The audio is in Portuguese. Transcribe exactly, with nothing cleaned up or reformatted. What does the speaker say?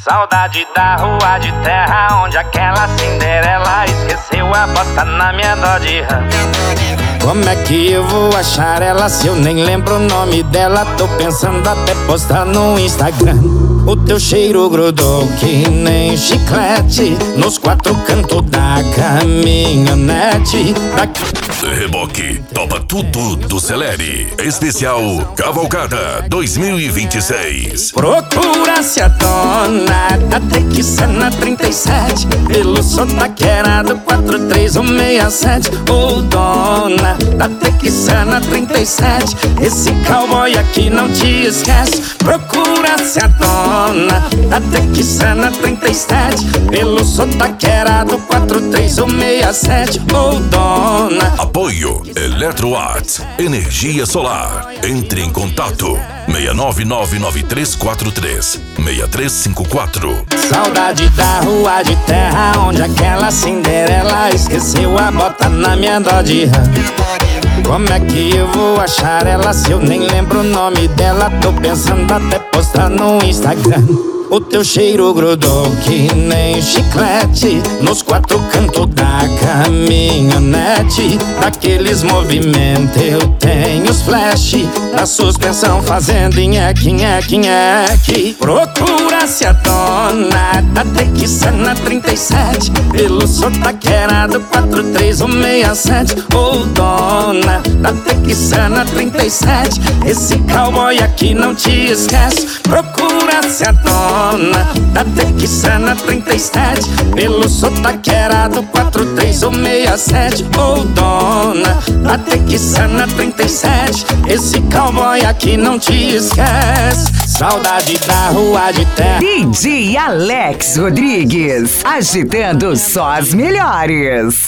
Saudade da rua de terra, onde aquela Cinderela esqueceu a bota na minha Dodge Ram. Como é que eu vou achar ela se eu nem lembro o nome dela? Tô pensando até postar no Instagram. O teu cheiro grudou que nem chiclete nos quatro cantos da caminhonete. Daqui... Reboque topa tudo do Celere. Especial Cavalcada dois mil e vinte e seis. Procura-se a dona da Texana trinta e sete pelo sotaqueira quatro três um seis sete. Ô dona da Texana trinta e sete, esse cowboy aqui não te esquece. Procura-se a dona da Texana trinta e sete pelo sotaqueira quatro três um seis sete. Ô dona. Apoio Eletroart, energia solar. Entre em contato seis nove nove nove três quatro três seis três cinco quatro. Saudade da rua de terra, onde aquela Cinderela esqueceu a bota na minha Dodge Ram. Como é que eu vou achar ela se eu nem lembro o nome dela? Tô pensando até postar no Instagram. O teu cheiro grudou que nem chiclete nos quatro cantos da caminhonete. Daqueles movimentos eu tenho os flash da suspensão fazendo nheque, nheque, nheque. Procura-se a dona da Texana trinta e sete pelo sotaqueira quatro três um seis sete. Ô dona da Texana trinta e sete, esse cowboy aqui não te esquece. Procura-se a dona da Texana trinta e sete pelo sotaqueira quatro três um seis sete. Ô dona da Texana trinta e sete, esse cowboy aqui não te esquece. Saudade da rua de terra. D J Alex Rodrigues, agitando só as melhores.